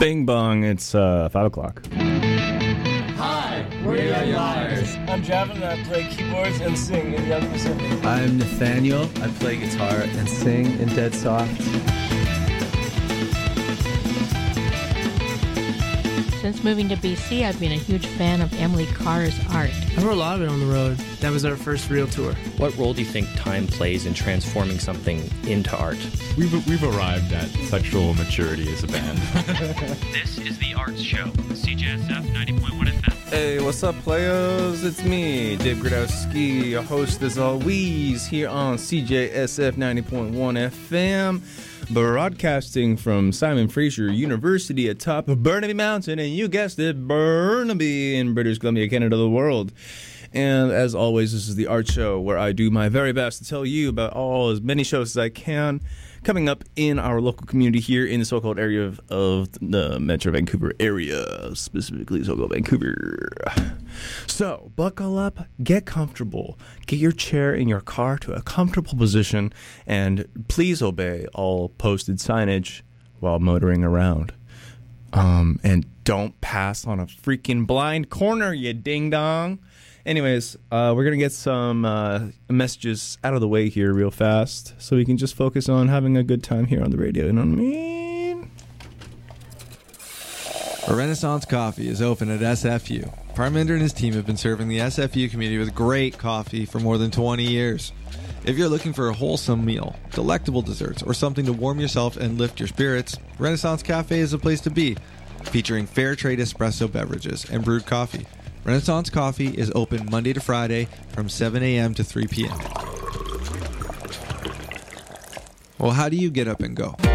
Bing bong, it's 5 o'clock. Hi, we're Young Liars. I'm Javin and I play keyboards and sing in Young Pacific. I'm Nathaniel. I play guitar and sing in Dead Soft. Since moving to BC, I've been a huge fan of Emily Carr's art. I wrote a lot of it on the road. That was our first real tour. What role do you think time plays in transforming something into art? We've arrived at sexual maturity as a band. This is The Arts Show, CJSF 90.1 FM. Hey, what's up, players? It's me, Dave Gradowski, your host as always, here on CJSF 90.1 FM, broadcasting from Simon Fraser University atop Burnaby Mountain, and you guessed it, Burnaby in British Columbia, Canada, the world. And as always, this is The Art Show, where I do my very best to tell you about as many shows as I can coming up in our local community here in the so-called area of the Metro Vancouver area, specifically so-called Vancouver. So, buckle up, get comfortable, get your chair in your car to a comfortable position, and please obey all posted signage while motoring around. And don't pass on a freaking blind corner, you ding-dong. Anyways, we're going to get some messages out of the way here real fast so we can just focus on having a good time here on the radio, you know what I mean? Renaissance Coffee is open at SFU. Parminder and his team have been serving the SFU community with great coffee for more than 20 years. If you're looking for a wholesome meal, delectable desserts, or something to warm yourself and lift your spirits, Renaissance Cafe is a place to be, featuring fair trade espresso beverages and brewed coffee. Renaissance Coffee is open Monday to Friday from 7 a.m. to 3 p.m. Well, how do you get up and go?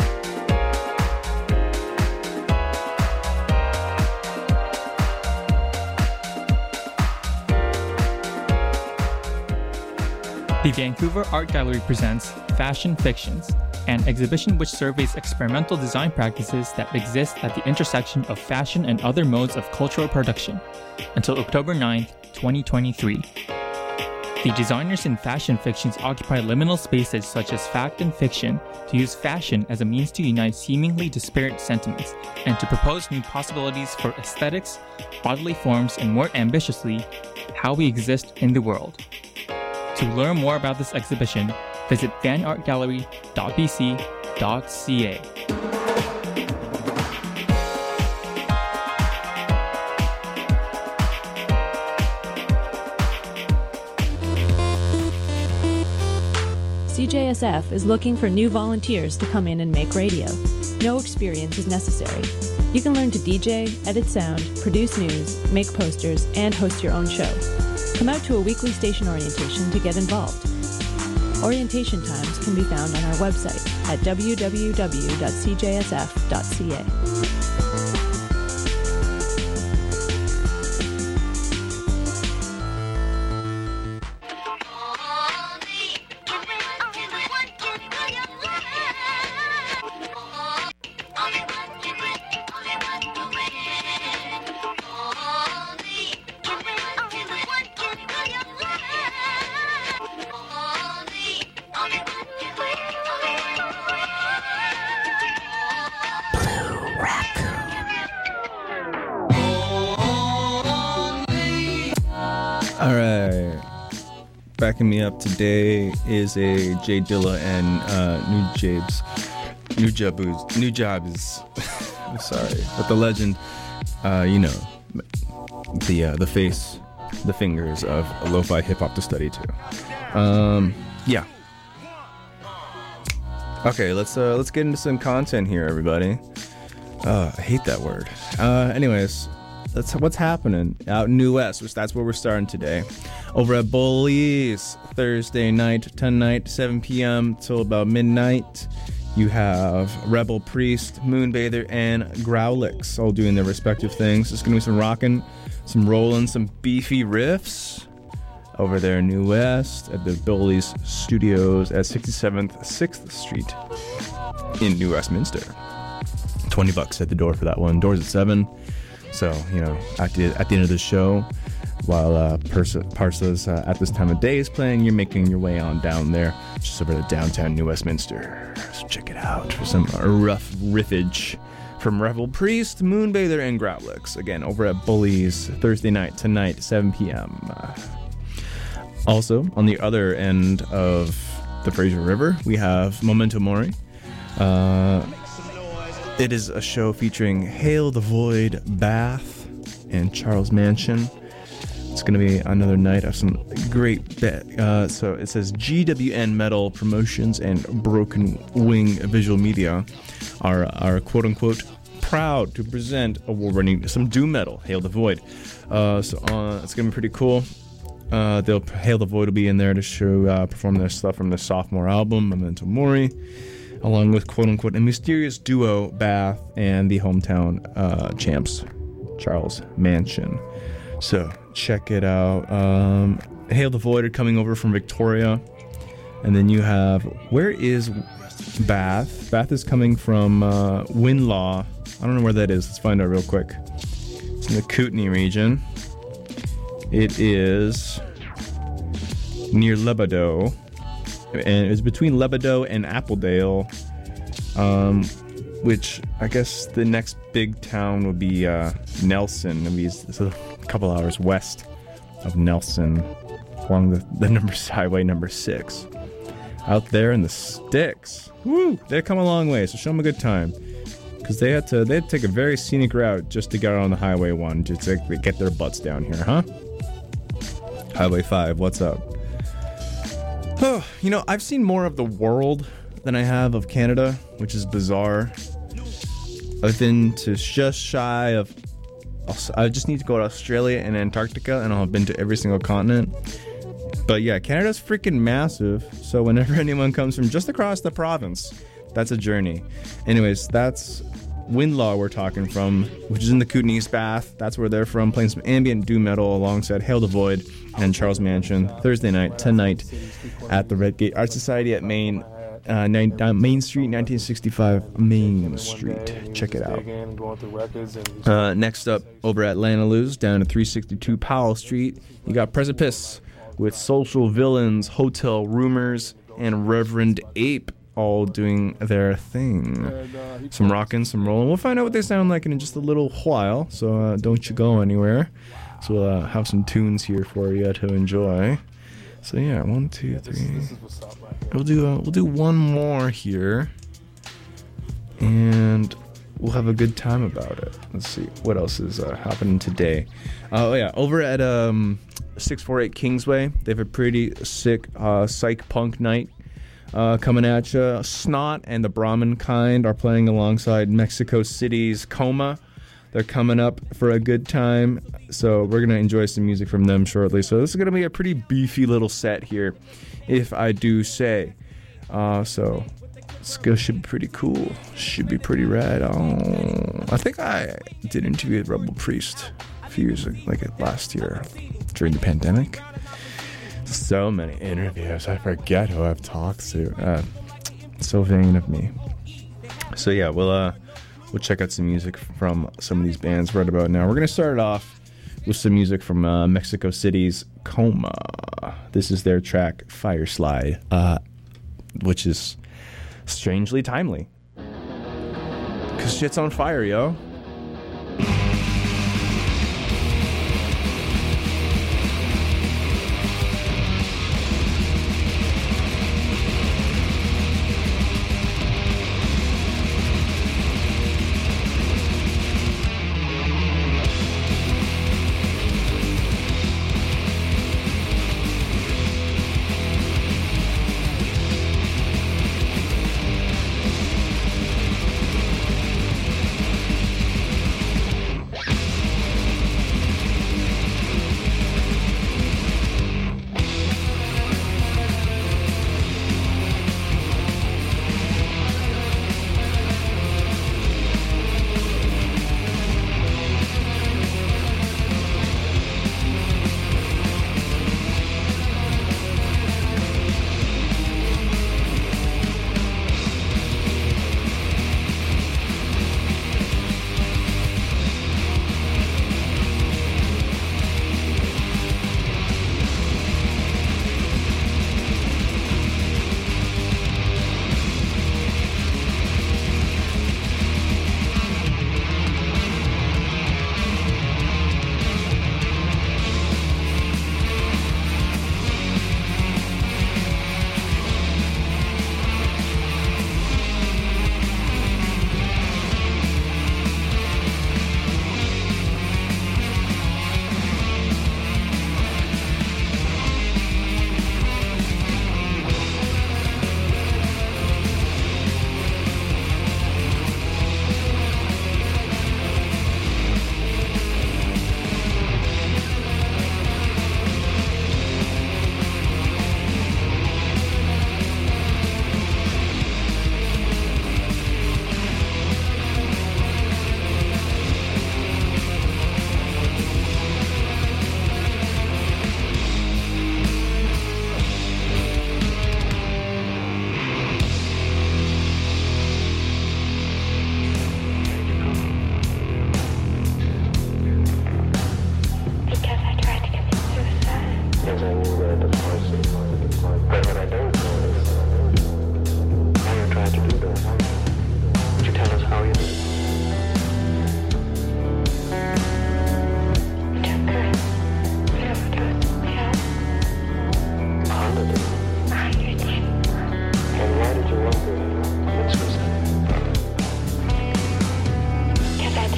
The Vancouver Art Gallery presents Fashion Fictions, an exhibition which surveys experimental design practices that exist at the intersection of fashion and other modes of cultural production, until October 9th, 2023. The designers in Fashion Fictions occupy liminal spaces such as fact and fiction to use fashion as a means to unite seemingly disparate sentiments and to propose new possibilities for aesthetics, bodily forms, and more ambitiously, how we exist in the world. To learn more about this exhibition, visit vanartgallery.bc.ca. CJSF is looking for new volunteers to come in and make radio. No experience is necessary. You can learn to DJ, edit sound, produce news, make posters, and host your own show. Come out to a weekly station orientation to get involved. Orientation times can be found on our website at www.cjsf.ca. Backing me up today is a Jay Dilla and Nujabes. I'm sorry, but the legend, the face, the fingers of lo-fi hip hop to study to. Yeah. Okay, let's get into some content here, everybody. I hate that word. Anyways. That's what's happening out in New West, which that's where we're starting today. Over at Bully's, Thursday night, 10 night, 7 p.m. till about midnight. You have Rebel Priest, Moonbather, and Growlix all doing their respective things. There's going to be some rocking, some rolling, some beefy riffs over there in New West at the Bully's Studios at 67th 6th Street in New Westminster. $20 at the door for that one. Doors at 7. So, at the end of the show, while Parsa's at this time of day is playing, you're making your way on down there, just over to downtown New Westminster. So check it out for some rough riffage from Revel Priest, Moonbather, and Growlix. Again, over at Bully's Thursday night, tonight, 7 p.m. Also, on the other end of the Fraser River, we have Memento Mori. It is a show featuring Hail the Void, Bath, and Charles Manson. It's going to be another night of some great so it says GWN Metal Promotions and Broken Wing Visual Media are quote-unquote proud to present award-winning some doom metal, Hail the Void. It's going to be pretty cool. Hail the Void will be in there to show perform their stuff from the sophomore album, Memento Mori, along with quote-unquote a mysterious duo, Bath, and the hometown champs, Charles Manson. So check it out. Hail the Void are coming over from Victoria. And then you have, where is Bath? Bath is coming from Winlaw. I don't know where that is. Let's find out real quick. It's in the Kootenay region. It is near Lebadeau. And it's between Lebadeau and Appledale. Which I guess the next big town would be Nelson. It's a couple hours west of Nelson along the highway number 6. Out there in the sticks. Woo! They've come a long way, so show them a good time. Because they had to take a very scenic route just to get on the Highway 1 just to get their butts down here, huh? Highway 5, what's up? Oh, I've seen more of the world than I have of Canada, which is bizarre. I've been to just shy of... I just need to go to Australia and Antarctica, and I'll have been to every single continent. But yeah, Canada's freaking massive, so whenever anyone comes from just across the province, that's a journey. Anyways, that's Winlaw we're talking from, which is in the Kootenay Bath. That's where they're from, playing some ambient doom metal alongside Hail the Void and Charles Manson, Thursday night, tonight, at the Redgate Art Society at Main Street, 1965 Main Street. Check it out. Next up, over at Lanaloo's, down at 362 Powell Street, you got Precipice with Social Villains, Hotel Rumors, and Reverend Ape all doing their thing. Some rockin', some rollin'. We'll find out what they sound like in just a little while, so don't you go anywhere. So we'll have some tunes here for you to enjoy. So yeah, 1, 2, 3. We'll do one more here, and we'll have a good time about it. Let's see what else is happening today. Oh yeah, over at 648 Kingsway, they have a pretty sick psych punk night coming at you. Snot and the Brahmin Kind are playing alongside Mexico City's Coma. They're coming up for a good time, so we're going to enjoy some music from them shortly. So this is going to be a pretty beefy little set here, if I do say. So this should be pretty cool. Should be pretty rad. Oh, I think I did an interview with Rebel Priest a few years ago, like last year during the pandemic. So many interviews. I forget who I've talked to. So vain of me. So yeah, we'll check out some music from some of these bands right about now. We're going to start it off with some music from Mexico City's Coma. This is their track, Fire Slide, which is strangely timely. Because shit's on fire, yo.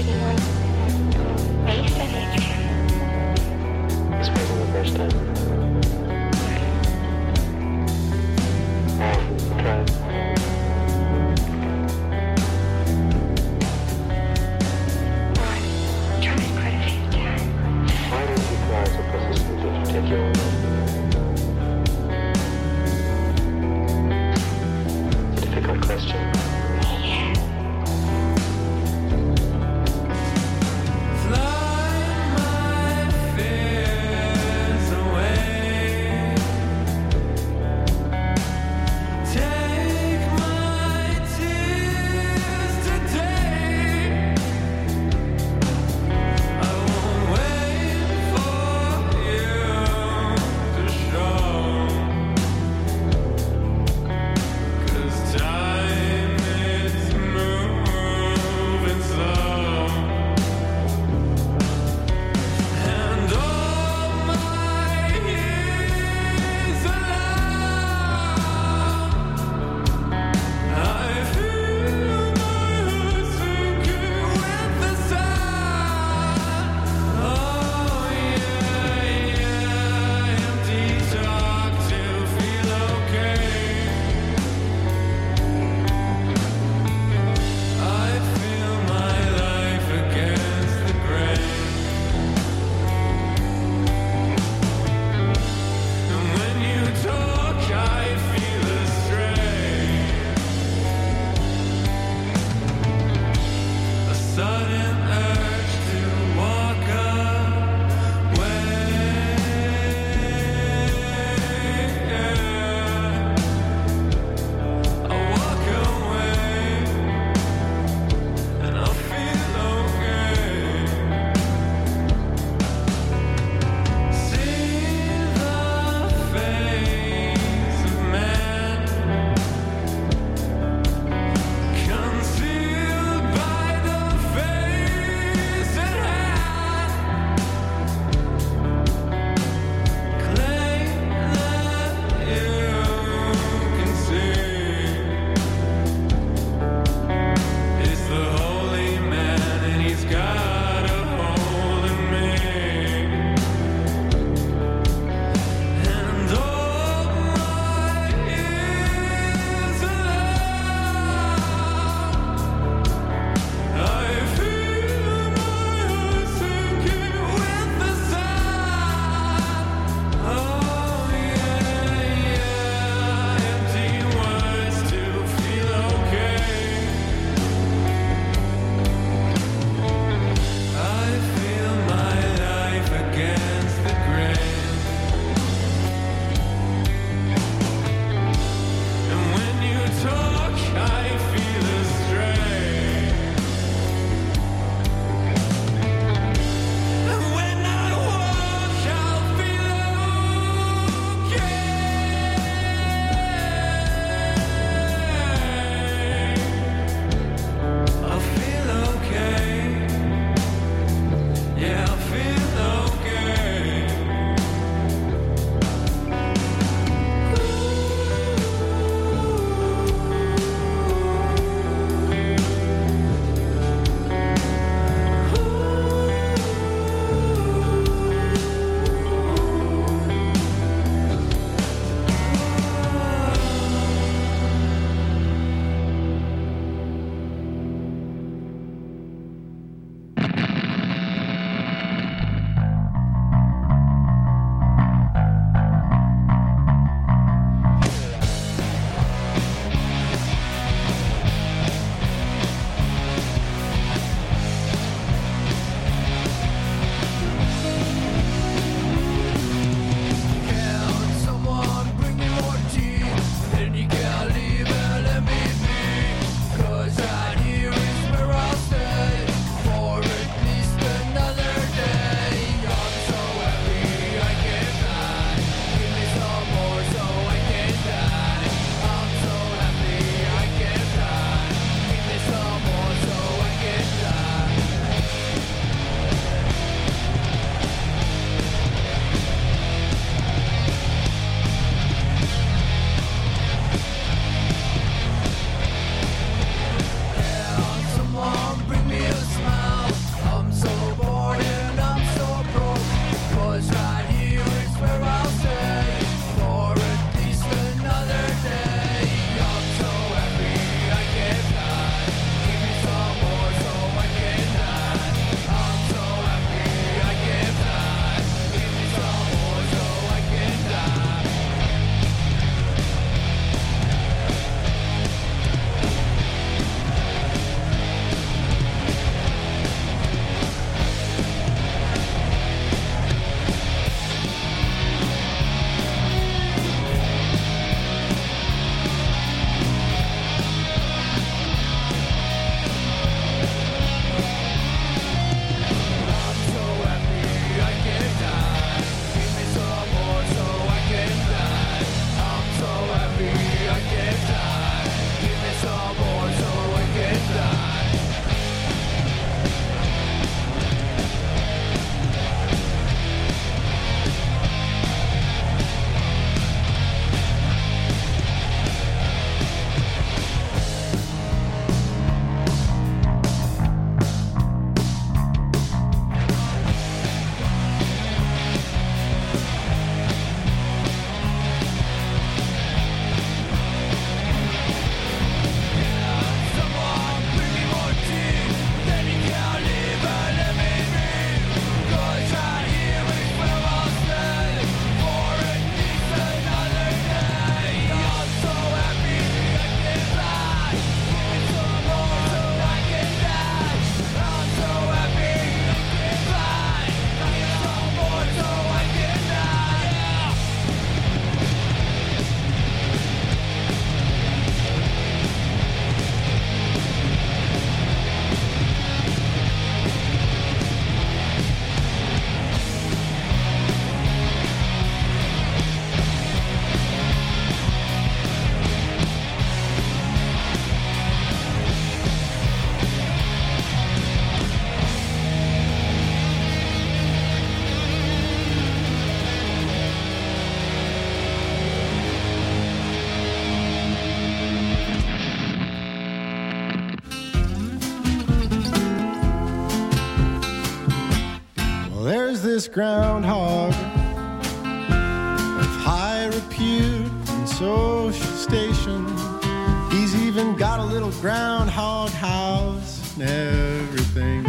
anyone? Are you finished? This wasn't the first time. Try it. Why don't you try so persistently to take your own life? Difficult question. Concealed by the face. this groundhog of high repute and social station. He's even got a little groundhog house and everything.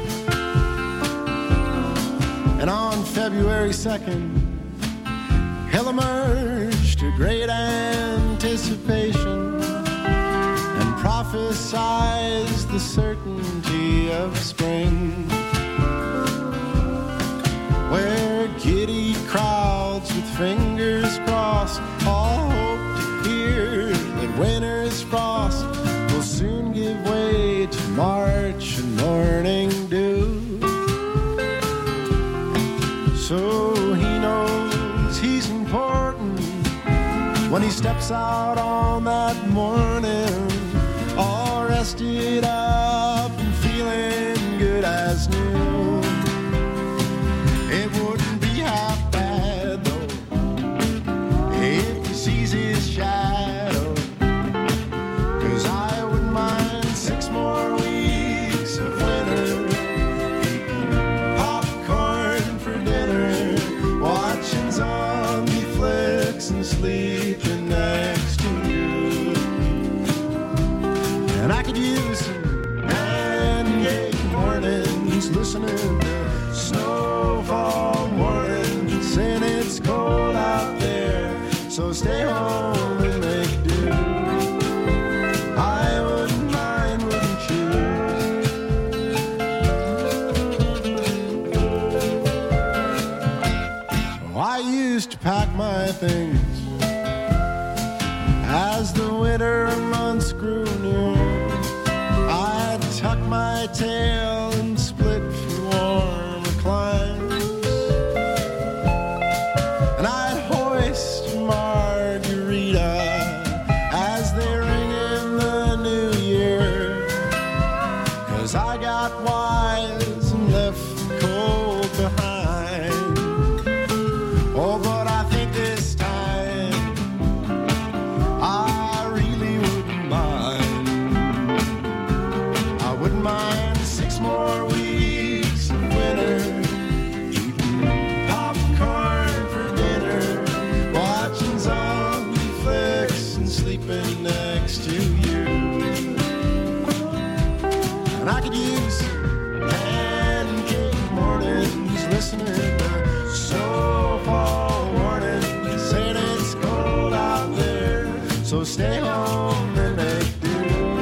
And on February 2nd, he'll emerge to great anticipation and prophesize the certainty of spring, where giddy crowds with fingers crossed all hope to hear that winter's frost will soon give way to March and morning dew. So he knows he's important when he steps out on that morning, all rested up and feeling good as new. It wouldn't be half bad though if he sees his shadow, 'cause I wouldn't mind 6 more weeks of winter, eating popcorn for dinner, watching zombie flicks and sleeping next to you. And I could use some pancake mornings, listening to snowfall warnings, saying it's cold out there, so stay home and make do. I wouldn't mind, wouldn't you? Oh, I used to pack my things as the winter months grew near. I'd tuck my tail and split for warmer climes, and I'd hoist a margarita as they ring in the new year, 'cause I got wise and left the cold behind. Oh, but I think this time I really wouldn't mind. I wouldn't mind 6 more weeks of winter, eating popcorn for dinner, watching zombie flicks and sleeping next to you. And I could use some pancake mornings, listening to snowfall warnings, saying it's cold out there, so stay home and make do.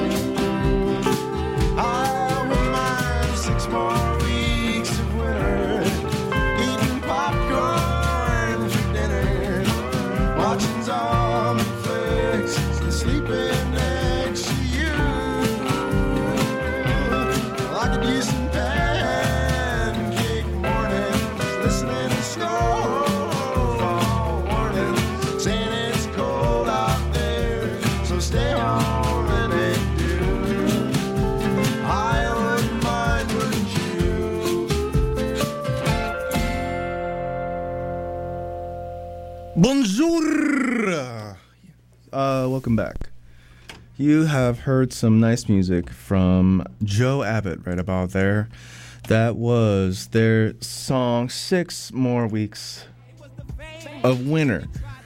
I wouldn't mind 6 more weeks of winter, eating popcorn for dinner, watching zombie flicks and sleeping next to you. Well, I could use some pancake mornings, listening to snowfall warnings, saying it's cold out there, so stay home and make do. I wouldn't mind, wouldn't you? Bonjour! Welcome back. You have heard some nice music from Joe Abbott right about there. That was their song, 6 More Weeks of Winter.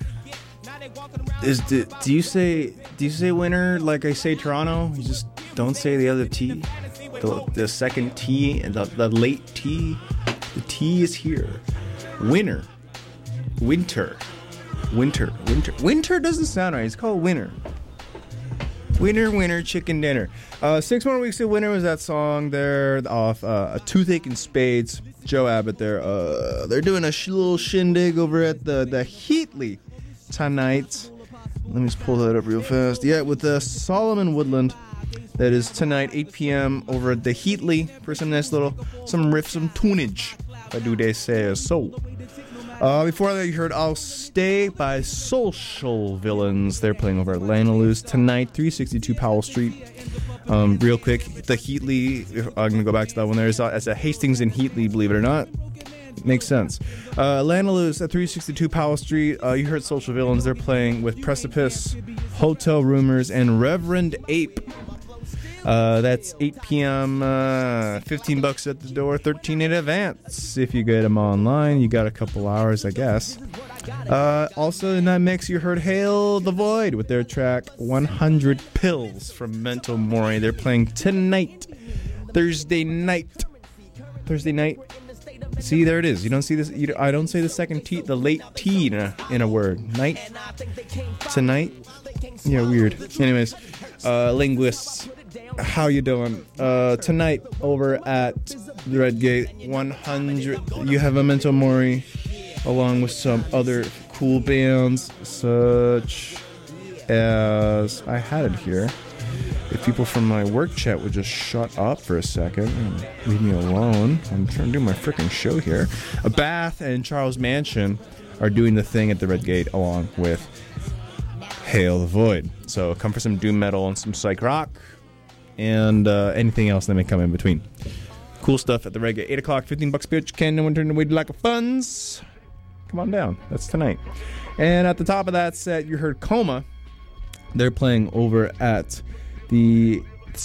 Do you say winter like I say Toronto? You just don't say the other T? The second T and the late T? The T is here. Winter. Winter doesn't sound right. It's called winter. Winter, chicken dinner. 6 More Weeks of Winter was that song there off A Toothache and Spades. Joe Abbott there. They're doing a little shindig over at the Heatley tonight. Let me just pull that up real fast. Yeah, with Solomon Woodland. That is tonight, 8 p.m. over at the Heatley for some nice some riff, some tunage. I do they say so. Before that, you heard I'll Stay by Social Villains. They're playing over at Lanaloose tonight, 362 Powell Street. Real quick, the Heatley, I'm going to go back to that one there. It's a Hastings and Heatley, believe it or not. Makes sense. Lanaloose at 362 Powell Street. You heard Social Villains. They're playing with Precipice, Hotel Rumors, and Reverend Ape. That's 8 p.m., $15 at the door, $13 in advance. If you get them online, you got a couple hours, I guess. Also in that mix, you heard Hail the Void with their track 100 Pills from Memento Mori. They're playing tonight, Thursday night. See, there it is. You don't see this. I don't say the second T, the late T in a word. Night? Tonight? Yeah, weird. Anyways, linguists, how you doing? Tonight over at the Red Gate, 100. You have Memento Mori, along with some other cool bands, such as I had it here. If people from my work chat would just shut up for a second and leave me alone. I'm trying to do my freaking show here. Bath and Charles Manson are doing the thing at the Red Gate along with Hail the Void. So come for some doom metal and some psych rock and anything else that may come in between. Cool stuff at the Red Gate. 8 o'clock, $15 beer. You can. No one turn away like a funds. Come on down. That's tonight. And at the top of that set, you heard Coma. They're playing over at the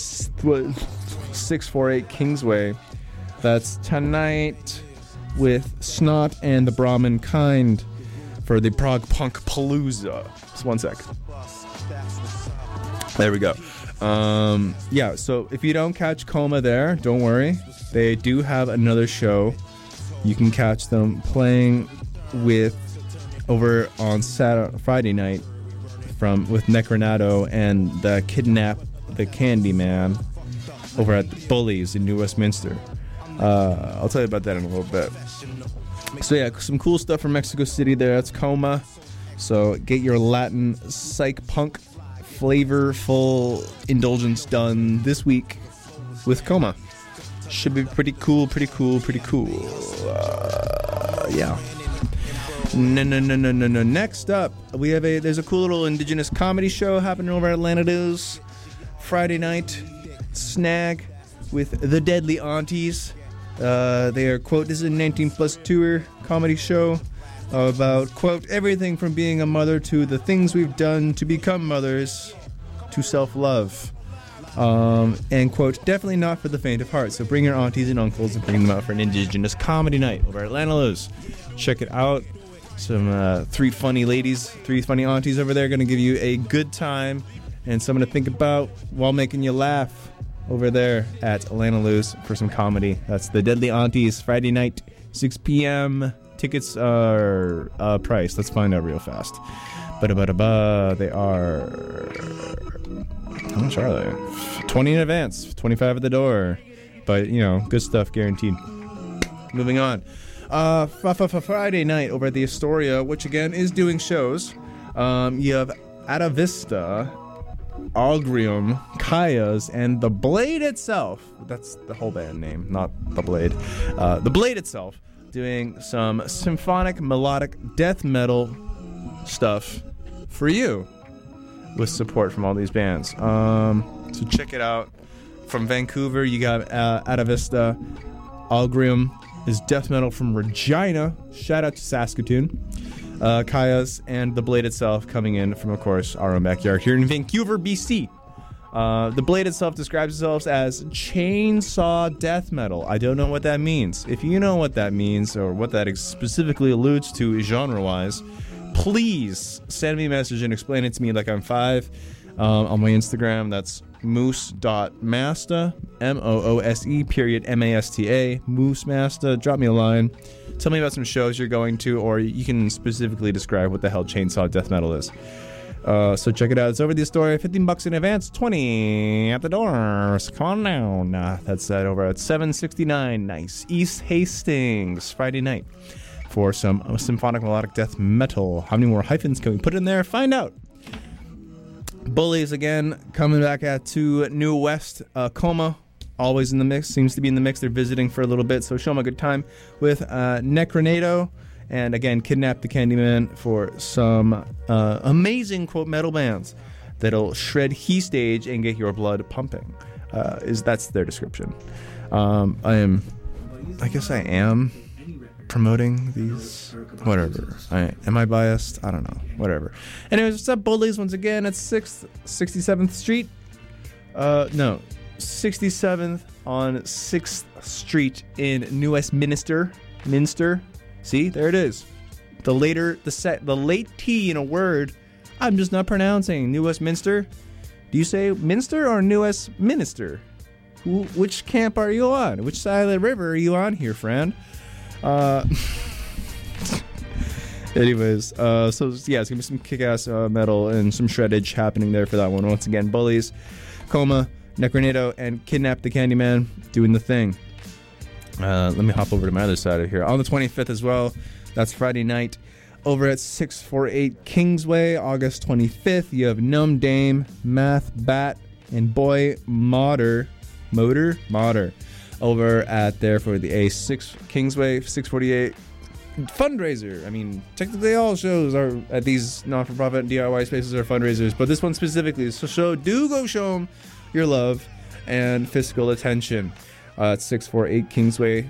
648 Kingsway. That's tonight with Snot and the Brahmin Kind for the Prague Punk Palooza. Just one sec. There we go. Yeah, so if you don't catch Coma there, don't worry. They do have another show. You can catch them playing with over on Friday night with Necronato and the Kidnap the Candyman over at the Bullies in New Westminster. I'll tell you about that in a little bit. So yeah, some cool stuff from Mexico City there. That's Coma. So get your Latin psych punk flavorful indulgence done this week with Coma. Should be pretty cool. Yeah. No. Next up, there's a cool little indigenous comedy show happening over at Atlanta News. Friday night, Snag with the Deadly Aunties. They are, quote, this is a 19-plus tour comedy show about, quote, everything from being a mother to the things we've done to become mothers to self-love. And, quote, definitely not for the faint of heart. So bring your aunties and uncles and bring them out for an indigenous comedy night over at Atlanta News. Check it out. Some three funny aunties over there going to give you a good time and something to think about while making you laugh over there at Atlanta Luz for some comedy. That's the Deadly Aunties, Friday night, 6 p.m. Tickets are priced. Let's find out real fast. They are... How much are they? 20 in advance, 25 at the door. But, good stuff guaranteed. Moving on. Friday night over at the Astoria, which again is doing shows. You have Atavista, Agrium, Kayas, and The Blade itself. That's the whole band name, not The Blade. The Blade itself doing some symphonic melodic death metal stuff for you with support from all these bands. So check it out. From Vancouver, you got Atavista. Agrium is death metal from Regina. Shout out to Saskatoon. Kayas and The Blade itself coming in from, of course, our own backyard here in Vancouver, BC. The Blade itself describes itself as chainsaw death metal. I don't know what that means. If you know what that means or what that specifically alludes to genre-wise, please send me a message and explain it to me like I'm 5. On my Instagram, that's moose.masta, moose.masta, moose-masta. Drop me a line. Tell me about some shows you're going to, or you can specifically describe what the hell chainsaw death metal is. So check it out. It's over the Astoria, $15 in advance, $20 at the doors. Come on down. That's over at 769 Nice East Hastings, Friday night, for some symphonic melodic death metal. How many more hyphens can we put in there? Find out. Bullies again coming back to New West. Coma always in the mix, seems to be in the mix. They're visiting for a little bit, so show them a good time with Necronato. And again, Kidnap the Candyman for some amazing, quote, metal bands that'll shred He Stage and get your blood pumping. That's their description. I guess I am promoting these. Whatever. Am I biased? I don't know. Whatever. Anyways, what's up, Bullies? Once again, it's 67th Street. No. 67th on 6th Street in New Westminster. See, there it is. The late T in a word, I'm just not pronouncing. New Westminster. Do you say Minster or New Westminster? Which camp are you on? Which side of the river are you on here, friend? Anyways, so yeah, it's gonna be some kick-ass metal and some shreddage happening there for that one. Once again, Bullies, Coma, Necronado, and Kidnap the Candyman doing the thing. Let me hop over to my other side of here. On the 25th as well, that's Friday night, over at 648 Kingsway, August 25th, you have Numb Dame, Math Bat, and Boy Moder over at there for the A6 Kingsway 648 fundraiser. I mean, technically all shows are at these not-for-profit DIY spaces are fundraisers, but this one specifically is so go show them your love and fiscal attention. At 648 Kingsway